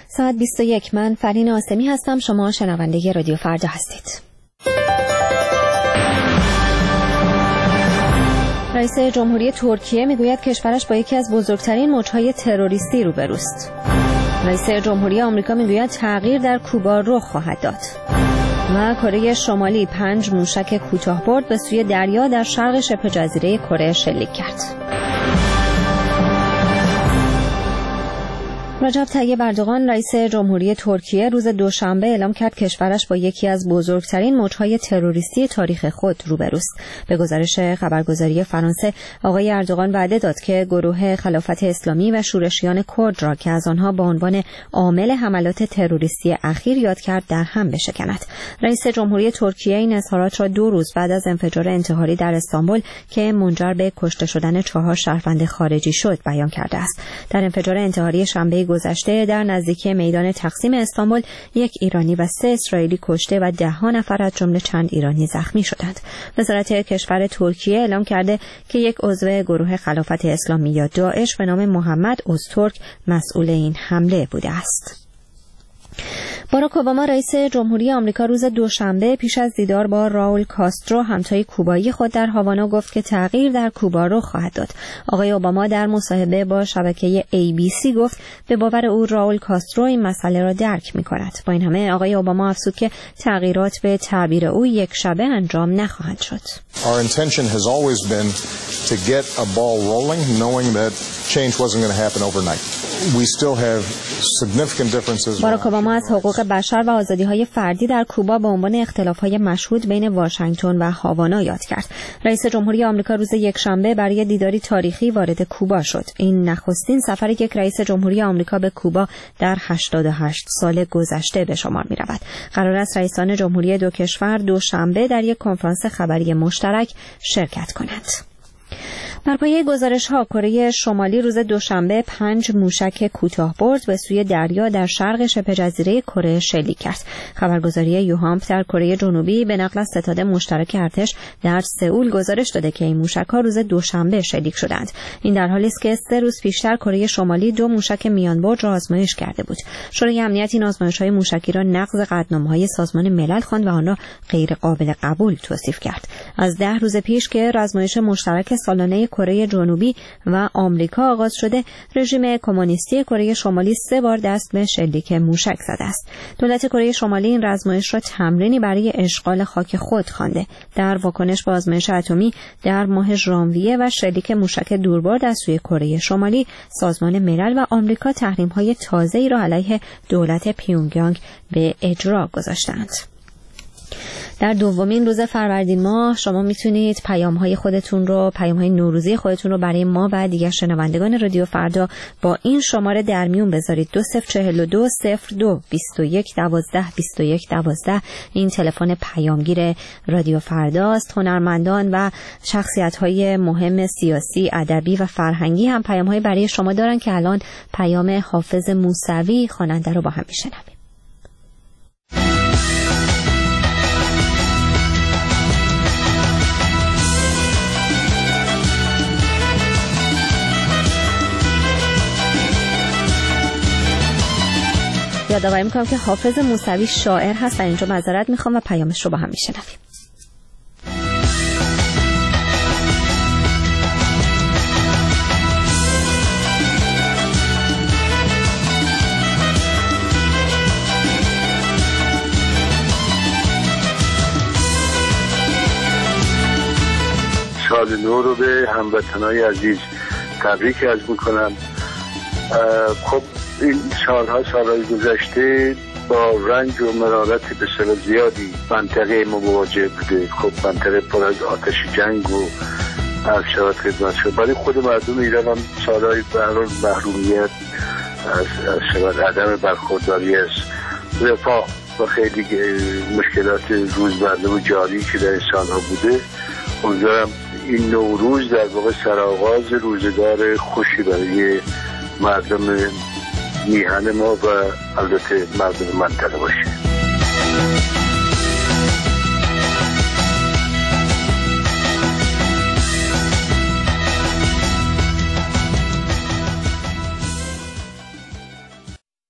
ساعت 21. من فرین آسمی هستم. شما شنونده رادیو فردا هستید. رئیس جمهوری ترکیه میگوید کشورش با یکی از بزرگترین موج‌های تروریستی روبروست. رئیس جمهوری آمریکا میگوید تغییر در کوبا رخ خواهد داد. و کره شمالی 5 موشک کوتاه‌برد به سوی دریا در شرق شبه جزیره کره شلیک کرد. رجب طیب اردوغان رئیس جمهوری ترکیه روز دوشنبه اعلام کرد کشورش با یکی از بزرگترین موج‌های تروریستی تاریخ خود روبروست. به گزارش خبرگزاری فرانسه، آقای اردوغان وعده داد که گروه خلافت اسلامی و شورشیان کرد را که از آنها با عنوان عامل حملات تروریستی اخیر یاد کرد در هم بشکند. رئیس جمهوری ترکیه این اظهارات را 2 روز بعد از انفجار انتحاری در استانبول که منجر به کشته شدن 4 شهروند خارجی شد بیان کرده است. در انفجار انتحاری شنبه گذشته در نزدیکی میدان تقسیم استانبول 1 ایرانی و 3 اسرائیلی کشته و 10 نفر از جمله چند ایرانی زخمی شدند. وزارت کشور ترکیه اعلام کرده که یک عضو گروه خلافت اسلامی یا داعش به نام محمد ازترک مسئول این حمله بوده است. باراک اوباما رئیس جمهوری آمریکا روز دوشنبه پیش از دیدار با راول کاسترو همتای کوبایی خود در هاوانا گفت که تغییر در کوبا رخ خواهد داد. آقای اوباما در مصاحبه با شبکه ABC گفت به باور او راول کاسترو این مسئله را درک می‌کند. با این همه آقای اوباما افزود که تغییرات به تعبیر او یک شبه انجام نخواهند شد. Our intention has always been to get a ball rolling knowing that change wasn't going to happen overnight. We still have significant differences. باراک اوباما از حقوق بشر و آزادی‌های فردی در کوبا به عنوان اختلاف‌های مشهود بین واشنگتن و هاوانا یاد کرد. رئیس جمهوری آمریکا روز یکشنبه برای دیداری تاریخی وارد کوبا شد. این نخستین سفر یک رئیس جمهوری آمریکا به کوبا در 88 سال گذشته به شمار می‌رود. قرار است رئیسان جمهوری دو کشور دوشنبه در یک کنفرانس خبری مشترک شرکت کنند. بر پایه گزارش‌ها کره شمالی روز دوشنبه 5 موشک کوتاه‌برد به سوی دریا در شرق شبه جزیره کره شلیک کرد. خبرگزاری یوهامپ در کره جنوبی به نقل از ستاد مشترک ارتش در سئول گزارش داده که این موشک‌ها روز دوشنبه شلیک شدند. این در حالی است که 3 روز پیشتر کره شمالی 2 موشک میانبرد را آزمایش کرده بود. شورای امنیت این آزمایش‌های موشکی را نقض قطعنامه‌های سازمان ملل خواند و آن را غیر قابل قبول توصیف کرد. از 10 روز پیش که آزمایش مشترک سالانه کره جنوبی و آمریکا آغاز شده، رژیم کمونیستی کره شمالی 3 بار دست به شلیک موشک زده است. دولت کره شمالی این آزمایش را تمرینی برای اشغال خاک خود خوانده. در واکنش به آزمایش اتمی در ماه ژانویه و شلیک موشک دوربرد از سوی کره شمالی، سازمان ملل و آمریکا تحریم‌های تازه‌ای را علیه دولت پیونگیانگ به اجرا گذاشتند. در دومین روز فروردین ماه شما میتونید پیام‌های خودتون رو، پیام‌های نوروزی خودتون رو برای ما و دیگر شنوندگان رادیو فردا با این شماره در میون بذارید. 2042 02 21 12 21 12. این تلفن پیامگیر رادیو فرداست. هنرمندان و شخصیت‌های مهم سیاسی، ادبی و فرهنگی هم پیام‌های برای شما دارن که الان پیام حافظ موسوی خواننده رو با هم میشنویم. یادآوری می‌کنم که حافظ موسوی شاعر هست و اینجا معذرت می‌خوام و پیامش رو با هم میشنویم. سال نو رو به هموطنای عزیز تبریک عرض می‌کنم. خب این سالهای گذشته با رنج و مرارت بسیار زیادی منطقه ما مواجه بوده. خب منطقه پر از آتش جنگ و افشارات خدمت شد. برای خود مردم ایران هم سالهای برای محرومیت از عدم برخورداری از رفاه و خیلی مشکلات روزمره و جاری که در این سالها بوده. امیدوارم این نوروز در واقع سرآغاز روزگار خوشی برای مردم میهن ما و البته مردم منطقه باشه.